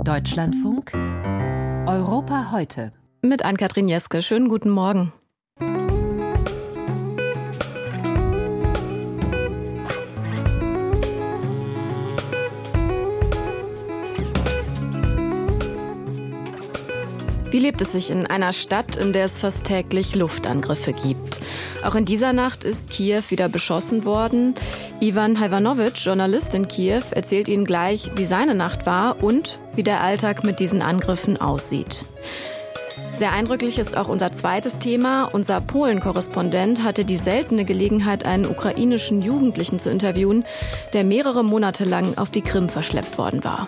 Deutschlandfunk Europa heute. Mit Ann-Kathrin Jeske. Schönen guten Morgen. Wie lebt es sich in einer Stadt, in der es fast täglich Luftangriffe gibt? Auch in dieser Nacht ist Kiew wieder beschossen worden. Ivan Hajvanovic, Journalist in Kiew, erzählt Ihnen gleich, wie seine Nacht war und wie der Alltag mit diesen Angriffen aussieht. Sehr eindrücklich ist auch unser zweites Thema. Unser Polen-Korrespondent hatte die seltene Gelegenheit, einen ukrainischen Jugendlichen zu interviewen, der mehrere Monate lang auf die Krim verschleppt worden war.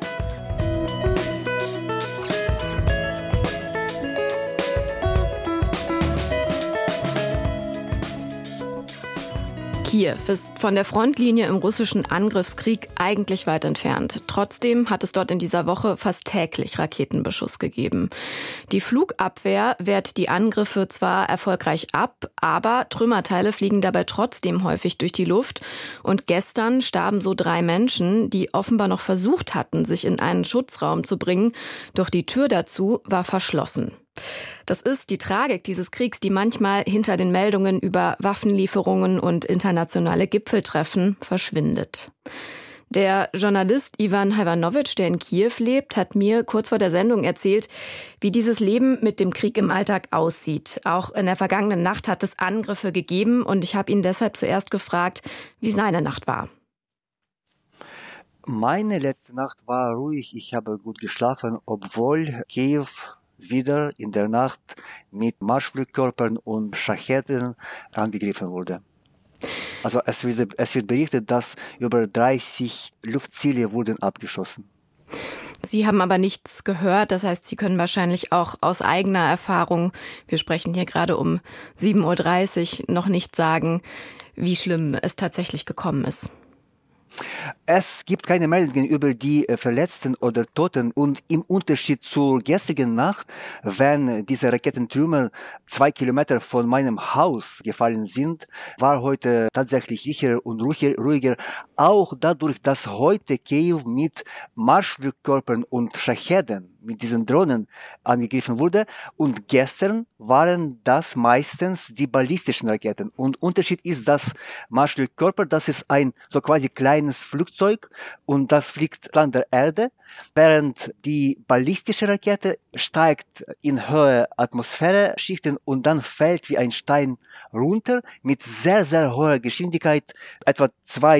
Kiew ist von der Frontlinie im russischen Angriffskrieg eigentlich weit entfernt. Trotzdem hat es dort in dieser Woche fast täglich Raketenbeschuss gegeben. Die Flugabwehr wehrt die Angriffe zwar erfolgreich ab, aber Trümmerteile fliegen dabei trotzdem häufig durch die Luft. Und gestern starben so 3 Menschen, die offenbar noch versucht hatten, sich in einen Schutzraum zu bringen. Doch die Tür dazu war verschlossen. Das ist die Tragik dieses Kriegs, die manchmal hinter den Meldungen über Waffenlieferungen und internationale Gipfeltreffen verschwindet. Der Journalist Ivan Hajvanovic, der in Kiew lebt, hat mir kurz vor der Sendung erzählt, wie dieses Leben mit dem Krieg im Alltag aussieht. Auch in der vergangenen Nacht hat es Angriffe gegeben und ich habe ihn deshalb zuerst gefragt, wie seine Nacht war. Meine letzte Nacht war ruhig, ich habe gut geschlafen, obwohl Kiew wieder in der Nacht mit Marschflugkörpern und Schacheten angegriffen wurde. Also es wird berichtet, dass über 30 Luftziele wurden abgeschossen. Sie haben aber nichts gehört, das heißt, Sie können wahrscheinlich auch aus eigener Erfahrung, wir sprechen hier gerade um 7:30 Uhr, noch nicht sagen, wie schlimm es tatsächlich gekommen ist. Es gibt keine Meldungen über die Verletzten oder Toten und im Unterschied zur gestrigen Nacht, wenn diese Raketentrümmer 2 Kilometer von meinem Haus gefallen sind, war heute tatsächlich sicherer und ruhiger, auch dadurch, dass heute Kiew mit Marschflugkörpern und Schacheten, mit diesen Drohnen angegriffen wurde und gestern waren das meistens die ballistischen Raketen und Unterschied ist, dass Marschflugkörper, das ist ein so quasi kleines Flugzeug und das fliegt entlang der Erde, während die ballistische Rakete steigt in hohe Atmosphäreschichten und dann fällt wie ein Stein runter mit sehr, sehr hoher Geschwindigkeit, etwa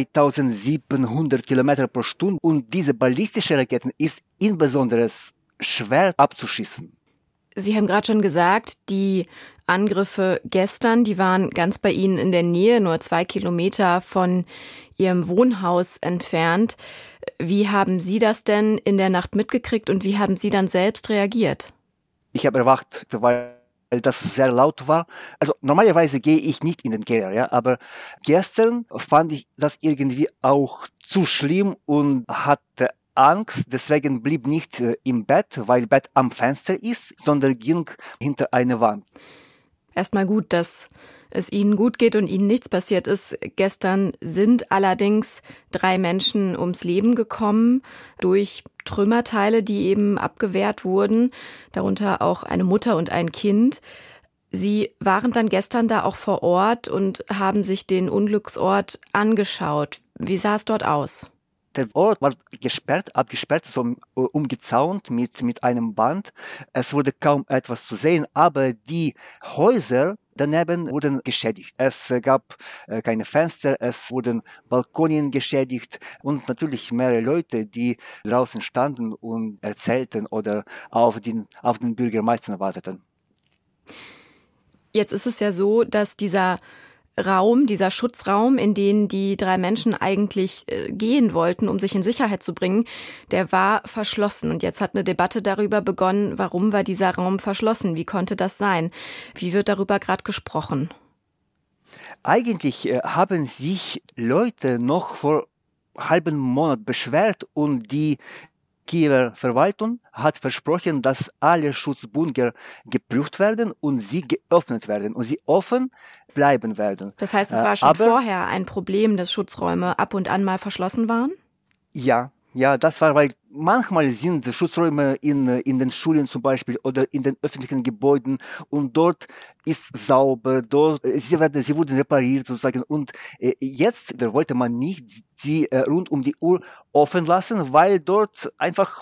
2700 Kilometer pro Stunde und diese ballistische Rakete ist insbesondere schwer abzuschießen. Sie haben gerade schon gesagt, die Angriffe gestern, die waren ganz bei Ihnen in der Nähe, nur 2 Kilometer von Ihrem Wohnhaus entfernt. Wie haben Sie das denn in der Nacht mitgekriegt und wie haben Sie dann selbst reagiert? Ich habe erwacht, weil das sehr laut war. Also normalerweise gehe ich nicht in den Keller, ja, aber gestern fand ich das irgendwie auch zu schlimm und hatte Angst, deswegen blieb nicht im Bett, weil Bett am Fenster ist, sondern ging hinter eine Wand. Erstmal gut, dass es Ihnen gut geht und Ihnen nichts passiert ist. Gestern sind allerdings 3 Menschen ums Leben gekommen durch Trümmerteile, die eben abgewehrt wurden, darunter auch eine Mutter und ein Kind. Sie waren dann gestern da auch vor Ort und haben sich den Unglücksort angeschaut. Wie sah es dort aus? Der Ort war abgesperrt, so umgezaunt mit einem Band. Es wurde kaum etwas zu sehen, aber die Häuser daneben wurden geschädigt. Es gab keine Fenster, es wurden Balkonien geschädigt und natürlich mehrere Leute, die draußen standen und erzählten oder auf den Bürgermeister warteten. Jetzt ist es ja so, dass dieser Schutzraum, in den die 3 Menschen eigentlich gehen wollten, um sich in Sicherheit zu bringen, der war verschlossen. Und jetzt hat eine Debatte darüber begonnen, warum war dieser Raum verschlossen? Wie konnte das sein? Wie wird darüber gerade gesprochen? Eigentlich haben sich Leute noch vor halben Monat beschwert und die Kiewer Verwaltung hat versprochen, dass alle Schutzbunker geprüft werden und sie geöffnet werden und sie offen bleiben werden. Das heißt, es war schon vorher ein Problem, dass Schutzräume ab und an mal verschlossen waren? Ja, Ja, das war, weil manchmal sind Schutzräume in den Schulen zum Beispiel oder in den öffentlichen Gebäuden und dort ist sauber, dort, sie wurden repariert sozusagen und jetzt wollte man nicht sie rund um die Uhr offen lassen, weil dort einfach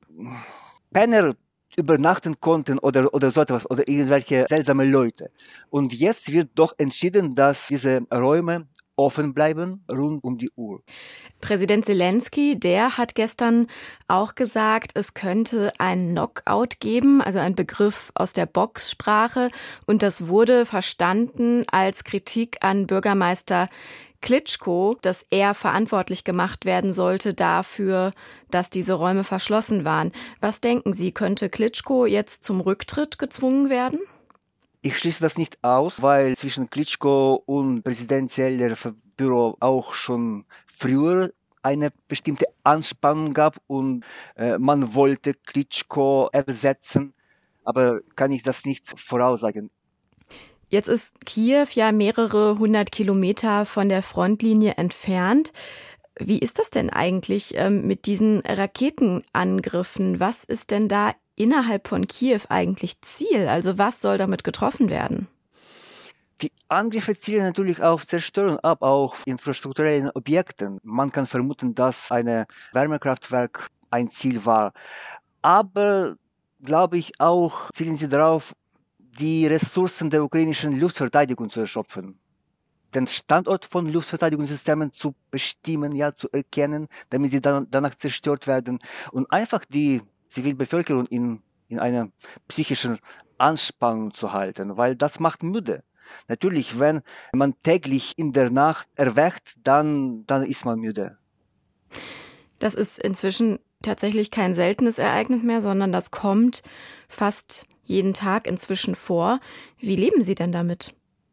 Penner übernachten konnten oder so etwas oder irgendwelche seltsame Leute. Und jetzt wird doch entschieden, dass diese Räume offen bleiben rund um die Uhr. Präsident Zelensky, der hat gestern auch gesagt, es könnte ein Knockout geben, also ein Begriff aus der Boxsprache. Und das wurde verstanden als Kritik an Bürgermeister Klitschko, dass er verantwortlich gemacht werden sollte dafür, dass diese Räume verschlossen waren. Was denken Sie, könnte Klitschko jetzt zum Rücktritt gezwungen werden? Ich schließe das nicht aus, weil zwischen Klitschko und Präsident Zeller Büro auch schon früher eine bestimmte Anspannung gab und man wollte Klitschko ersetzen, aber kann ich das nicht voraussagen. Jetzt ist Kiew ja mehrere 100 Kilometer von der Frontlinie entfernt. Wie ist das denn eigentlich mit diesen Raketenangriffen? Was ist denn da innerhalb von Kiew eigentlich Ziel? Also was soll damit getroffen werden? Die Angriffe zielen natürlich auf Zerstörung ab, auch infrastrukturellen Objekten. Man kann vermuten, dass ein Wärmekraftwerk ein Ziel war. Aber glaube ich auch, zielen sie darauf, die Ressourcen der ukrainischen Luftverteidigung zu erschöpfen. Den Standort von Luftverteidigungssystemen zu bestimmen, ja, zu erkennen, damit sie dann danach zerstört werden und einfach die Zivilbevölkerung in einer psychischen Anspannung zu halten, weil das macht müde. Natürlich, wenn man täglich in der Nacht erwacht, dann ist man müde. Das ist inzwischen tatsächlich kein seltenes Ereignis mehr, sondern das kommt fast jeden Tag inzwischen vor. Wie leben Sie denn damit?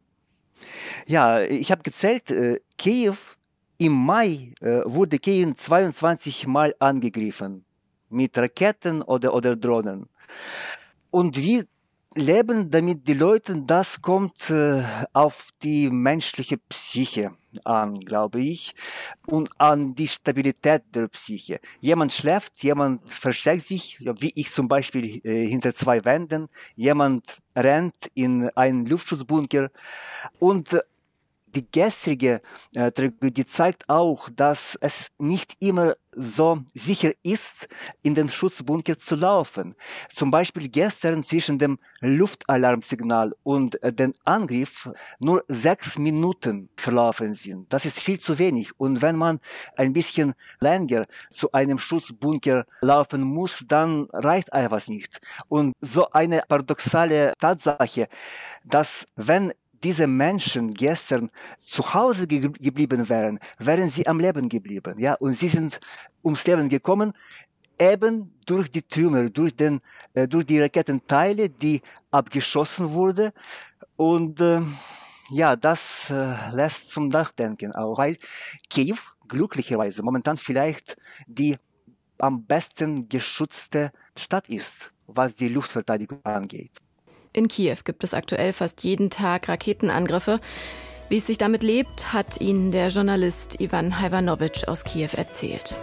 Ja, ich habe gezählt, Kiew im Mai wurde Kiew 22 Mal angegriffen mit Raketen oder Drohnen. Und wir leben damit die Leute, das kommt auf die menschliche Psyche an, glaube ich, und an die Stabilität der Psyche. Jemand schläft, jemand versteckt sich, ja, wie ich zum Beispiel hinter zwei Wänden, jemand rennt in einen Luftschutzbunker und die gestrige Tragödie zeigt auch, dass es nicht immer so sicher ist, in den Schutzbunker zu laufen. Zum Beispiel gestern zwischen dem Luftalarmsignal und dem Angriff nur 6 Minuten verlaufen sind. Das ist viel zu wenig. Und wenn man ein bisschen länger zu einem Schutzbunker laufen muss, dann reicht einfach nicht. Und so eine paradoxale Tatsache, dass wenn diese Menschen gestern zu Hause geblieben wären, wären sie am Leben geblieben. Ja? Und sie sind ums Leben gekommen, eben durch die Trümmer, durch die Raketenteile, die abgeschossen wurden. Und ja, das lässt zum Nachdenken auch, weil Kiew glücklicherweise momentan vielleicht die am besten geschützte Stadt ist, was die Luftverteidigung angeht. In Kiew gibt es aktuell fast jeden Tag Raketenangriffe. Wie es sich damit lebt, hat Ihnen der Journalist Ivan Hajvanowitsch aus Kiew erzählt.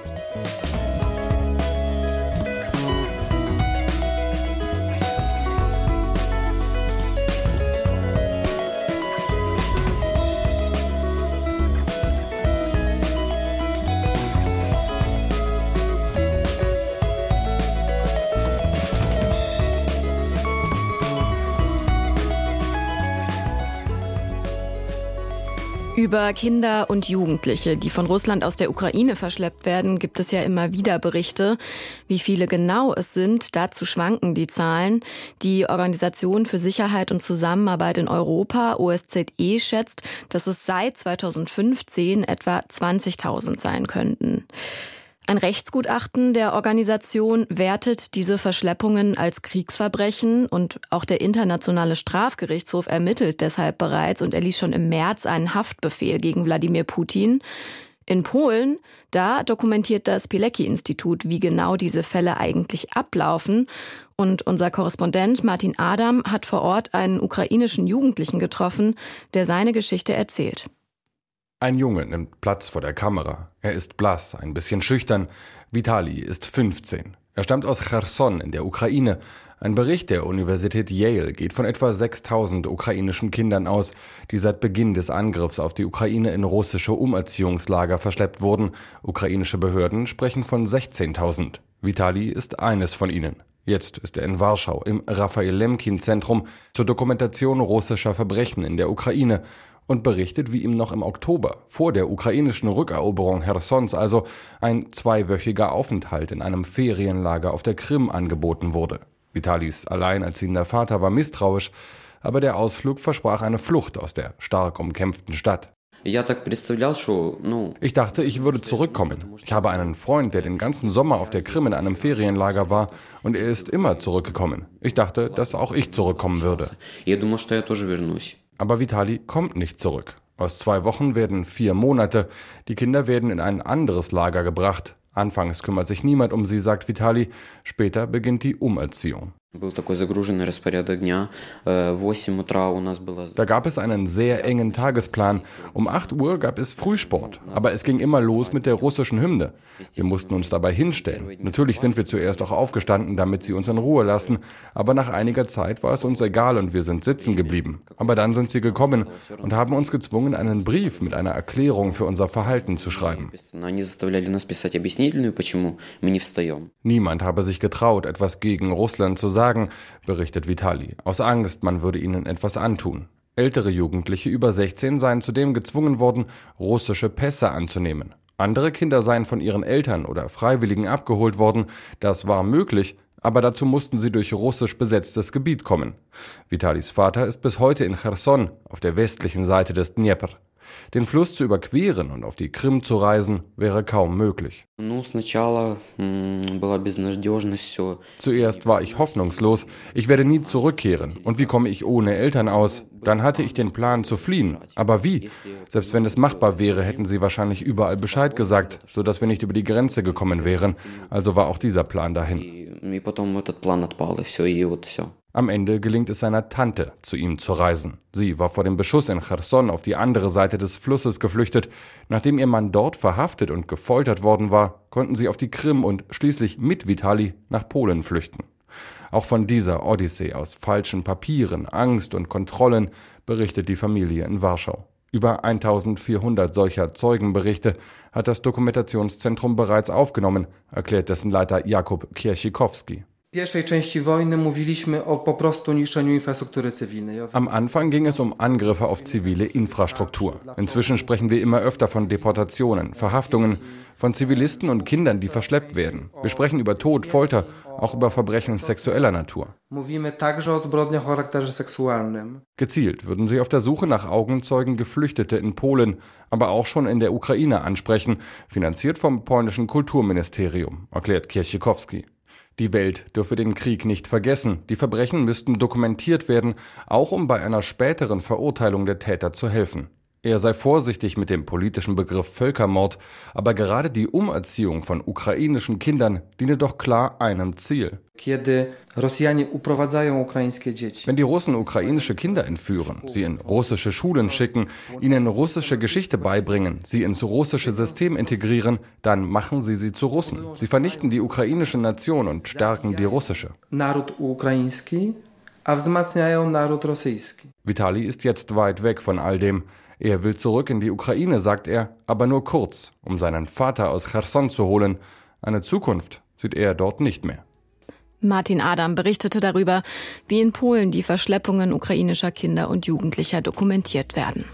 Über Kinder und Jugendliche, die von Russland aus der Ukraine verschleppt werden, gibt es ja immer wieder Berichte. Wie viele genau es sind, dazu schwanken die Zahlen. Die Organisation für Sicherheit und Zusammenarbeit in Europa, OSZE, schätzt, dass es seit 2015 etwa 20.000 sein könnten. Ein Rechtsgutachten der Organisation wertet diese Verschleppungen als Kriegsverbrechen und auch der Internationale Strafgerichtshof ermittelt deshalb bereits und erließ schon im März einen Haftbefehl gegen Wladimir Putin. In Polen, da dokumentiert das Pilecki-Institut, wie genau diese Fälle eigentlich ablaufen. Und unser Korrespondent Martin Adam hat vor Ort einen ukrainischen Jugendlichen getroffen, der seine Geschichte erzählt. Ein Junge nimmt Platz vor der Kamera. Er ist blass, ein bisschen schüchtern. Vitali ist 15. Er stammt aus Cherson in der Ukraine. Ein Bericht der Universität Yale geht von etwa 6.000 ukrainischen Kindern aus, die seit Beginn des Angriffs auf die Ukraine in russische Umerziehungslager verschleppt wurden. Ukrainische Behörden sprechen von 16.000. Vitali ist eines von ihnen. Jetzt ist er in Warschau im Raphael-Lemkin-Zentrum zur Dokumentation russischer Verbrechen in der Ukraine und berichtet, wie ihm noch im Oktober, vor der ukrainischen Rückeroberung Chersons also, ein 2-wöchiger Aufenthalt in einem Ferienlager auf der Krim angeboten wurde. Vitalis alleinerziehender Vater war misstrauisch, aber der Ausflug versprach eine Flucht aus der stark umkämpften Stadt. Ich dachte, ich würde zurückkommen. Ich habe einen Freund, der den ganzen Sommer auf der Krim in einem Ferienlager war, und er ist immer zurückgekommen. Ich dachte, dass auch ich zurückkommen würde. Aber Vitali kommt nicht zurück. Aus 2 Wochen werden 4 Monate. Die Kinder werden in ein anderes Lager gebracht. Anfangs kümmert sich niemand um sie, sagt Vitali. Später beginnt die Umerziehung. Da gab es einen sehr engen Tagesplan. Um 8 Uhr gab es Frühsport, aber es ging immer los mit der russischen Hymne. Wir mussten uns dabei hinstellen. Natürlich sind wir zuerst auch aufgestanden, damit sie uns in Ruhe lassen, aber nach einiger Zeit war es uns egal und wir sind sitzen geblieben. Aber dann sind sie gekommen und haben uns gezwungen, einen Brief mit einer Erklärung für unser Verhalten zu schreiben. Niemand habe sich getraut, etwas gegen Russland zu sagen, berichtet Vitali, aus Angst, man würde ihnen etwas antun. Ältere Jugendliche über 16 seien zudem gezwungen worden, russische Pässe anzunehmen. Andere Kinder seien von ihren Eltern oder Freiwilligen abgeholt worden. Das war möglich, aber dazu mussten sie durch russisch besetztes Gebiet kommen. Vitalis Vater ist bis heute in Cherson, auf der westlichen Seite des Dnjepr. Den Fluss zu überqueren und auf die Krim zu reisen, wäre kaum möglich. Zuerst war ich hoffnungslos, ich werde nie zurückkehren. Und wie komme ich ohne Eltern aus? Dann hatte ich den Plan zu fliehen. Aber wie? Selbst wenn es machbar wäre, hätten sie wahrscheinlich überall Bescheid gesagt, sodass wir nicht über die Grenze gekommen wären. Also war auch dieser Plan dahin. Am Ende gelingt es seiner Tante, zu ihm zu reisen. Sie war vor dem Beschuss in Cherson auf die andere Seite des Flusses geflüchtet. Nachdem ihr Mann dort verhaftet und gefoltert worden war, konnten sie auf die Krim und schließlich mit Vitali nach Polen flüchten. Auch von dieser Odyssee aus falschen Papieren, Angst und Kontrollen berichtet die Familie in Warschau. Über 1400 solcher Zeugenberichte hat das Dokumentationszentrum bereits aufgenommen, erklärt dessen Leiter Jakub Kiersikowski. Am Anfang ging es um Angriffe auf zivile Infrastruktur. Inzwischen sprechen wir immer öfter von Deportationen, Verhaftungen, von Zivilisten und Kindern, die verschleppt werden. Wir sprechen über Tod, Folter, auch über Verbrechen sexueller Natur. Gezielt würden sie auf der Suche nach Augenzeugen Geflüchtete in Polen, aber auch schon in der Ukraine ansprechen, finanziert vom polnischen Kulturministerium, erklärt Kiersikowski. Die Welt dürfe den Krieg nicht vergessen. Die Verbrechen müssten dokumentiert werden, auch um bei einer späteren Verurteilung der Täter zu helfen. Er sei vorsichtig mit dem politischen Begriff Völkermord, aber gerade die Umerziehung von ukrainischen Kindern diene doch klar einem Ziel. Wenn die Russen ukrainische Kinder entführen, sie in russische Schulen schicken, ihnen russische Geschichte beibringen, sie ins russische System integrieren, dann machen sie zu Russen. Sie vernichten die ukrainische Nation und stärken die russische. Vitali ist jetzt weit weg von all dem. Er will zurück in die Ukraine, sagt er, aber nur kurz, um seinen Vater aus Cherson zu holen. Eine Zukunft sieht er dort nicht mehr. Martin Adam berichtete darüber, wie in Polen die Verschleppungen ukrainischer Kinder und Jugendlicher dokumentiert werden.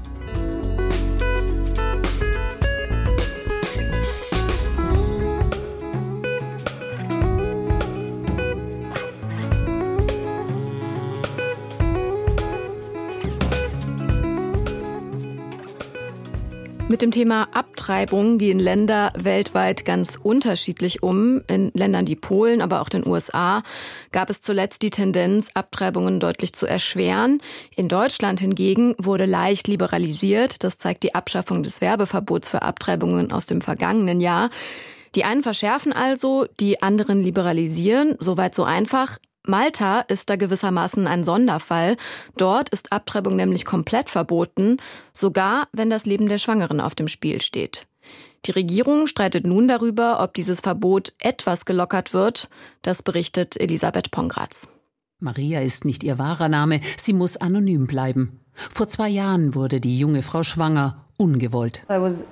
Mit dem Thema Abtreibung gehen Länder weltweit ganz unterschiedlich um. In Ländern wie Polen, aber auch den USA gab es zuletzt die Tendenz, Abtreibungen deutlich zu erschweren. In Deutschland hingegen wurde leicht liberalisiert. Das zeigt die Abschaffung des Werbeverbots für Abtreibungen aus dem vergangenen Jahr. Die einen verschärfen also, die anderen liberalisieren. Soweit so einfach. Malta ist da gewissermaßen ein Sonderfall. Dort ist Abtreibung nämlich komplett verboten, sogar wenn das Leben der Schwangeren auf dem Spiel steht. Die Regierung streitet nun darüber, ob dieses Verbot etwas gelockert wird. Das berichtet Elisabeth Pongratz. Maria ist nicht ihr wahrer Name, sie muss anonym bleiben. Vor 2 Jahren wurde die junge Frau schwanger, ungewollt.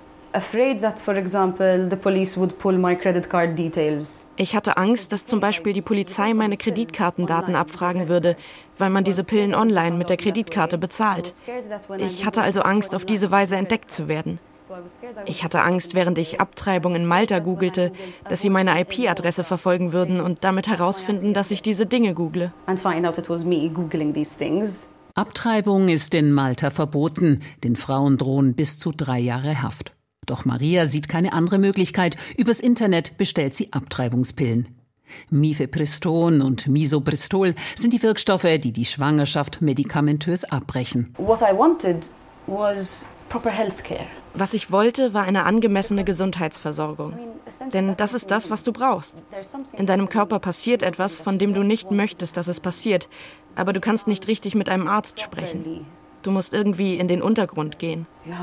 Ich hatte Angst, dass zum Beispiel die Polizei meine Kreditkartendaten abfragen würde, weil man diese Pillen online mit der Kreditkarte bezahlt. Ich hatte also Angst, auf diese Weise entdeckt zu werden. Ich hatte Angst, während ich Abtreibung in Malta googelte, dass sie meine IP-Adresse verfolgen würden und damit herausfinden, dass ich diese Dinge google. Abtreibung ist in Malta verboten. Den Frauen drohen bis zu 3 Jahre Haft. Doch Maria sieht keine andere Möglichkeit. Übers Internet bestellt sie Abtreibungspillen. Mifepriston und Misoprostol sind die Wirkstoffe, die die Schwangerschaft medikamentös abbrechen. Was ich wollte, war eine angemessene Gesundheitsversorgung. Denn das ist das, was du brauchst. In deinem Körper passiert etwas, von dem du nicht möchtest, dass es passiert. Aber du kannst nicht richtig mit einem Arzt sprechen. Du musst irgendwie in den Untergrund gehen.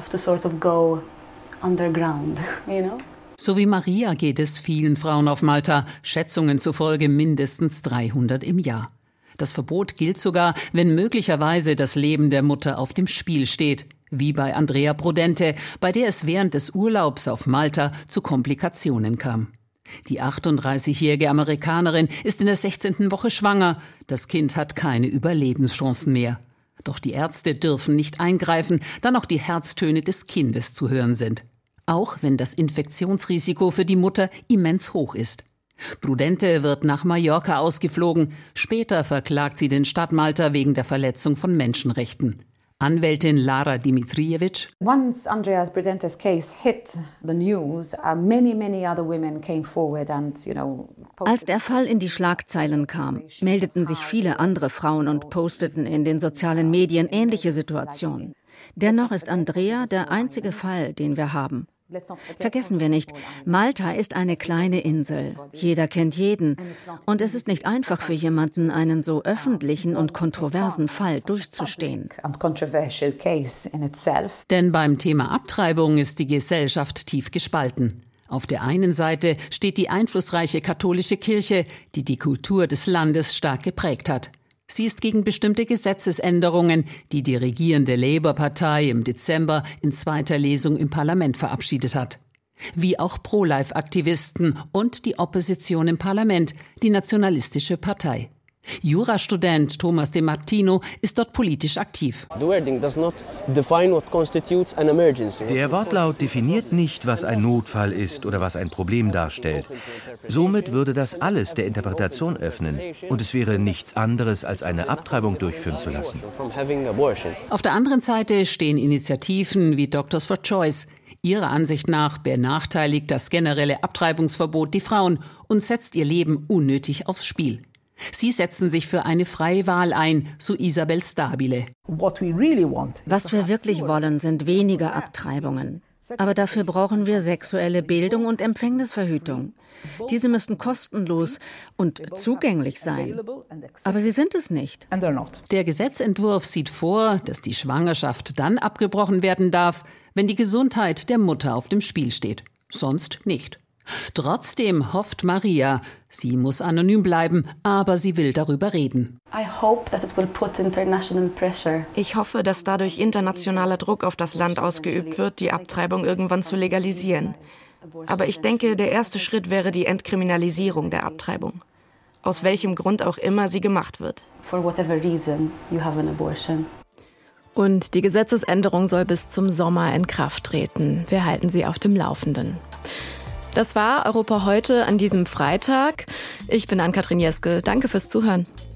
So wie Maria geht es vielen Frauen auf Malta, Schätzungen zufolge mindestens 300 im Jahr. Das Verbot gilt sogar, wenn möglicherweise das Leben der Mutter auf dem Spiel steht, wie bei Andrea Prodente, bei der es während des Urlaubs auf Malta zu Komplikationen kam. Die 38-jährige Amerikanerin ist in der 16. Woche schwanger. Das Kind hat keine Überlebenschancen mehr. Doch die Ärzte dürfen nicht eingreifen, da noch die Herztöne des Kindes zu hören sind. Auch wenn das Infektionsrisiko für die Mutter immens hoch ist. Prodente wird nach Mallorca ausgeflogen. Später verklagt sie den Staat Malta wegen der Verletzung von Menschenrechten. Anwältin Lara Dimitrijevic. Once Andrea Prodentes case hit the news, many other women came forward and, Als der Fall in die Schlagzeilen kam, meldeten sich viele andere Frauen und posteten in den sozialen Medien ähnliche Situationen. Dennoch ist Andrea der einzige Fall, den wir haben. Vergessen wir nicht, Malta ist eine kleine Insel. Jeder kennt jeden. Und es ist nicht einfach für jemanden, einen so öffentlichen und kontroversen Fall durchzustehen. Denn beim Thema Abtreibung ist die Gesellschaft tief gespalten. Auf der einen Seite steht die einflussreiche katholische Kirche, die die Kultur des Landes stark geprägt hat. Sie ist gegen bestimmte Gesetzesänderungen, die die regierende Labour-Partei im Dezember in 2. Lesung im Parlament verabschiedet hat. Wie auch Pro-Life-Aktivisten und die Opposition im Parlament, die Nationalistische Partei. Jurastudent Thomas De Martino ist dort politisch aktiv. Der Wortlaut definiert nicht, was ein Notfall ist oder was ein Problem darstellt. Somit würde das alles der Interpretation öffnen und es wäre nichts anderes, als eine Abtreibung durchführen zu lassen. Auf der anderen Seite stehen Initiativen wie Doctors for Choice. Ihrer Ansicht nach benachteiligt das generelle Abtreibungsverbot die Frauen und setzt ihr Leben unnötig aufs Spiel. Sie setzen sich für eine freie Wahl ein, so Isabel Stabile. Was wir wirklich wollen, sind weniger Abtreibungen. Aber dafür brauchen wir sexuelle Bildung und Empfängnisverhütung. Diese müssen kostenlos und zugänglich sein. Aber sie sind es nicht. Der Gesetzentwurf sieht vor, dass die Schwangerschaft dann abgebrochen werden darf, wenn die Gesundheit der Mutter auf dem Spiel steht. Sonst nicht. Trotzdem hofft Maria, sie muss anonym bleiben, aber sie will darüber reden. Ich hoffe, dass dadurch internationaler Druck auf das Land ausgeübt wird, die Abtreibung irgendwann zu legalisieren. Aber ich denke, der erste Schritt wäre die Entkriminalisierung der Abtreibung. Aus welchem Grund auch immer sie gemacht wird. Und die Gesetzesänderung soll bis zum Sommer in Kraft treten. Wir halten Sie auf dem Laufenden. Das war Europa heute an diesem Freitag. Ich bin Ann-Kathrin Jeske. Danke fürs Zuhören.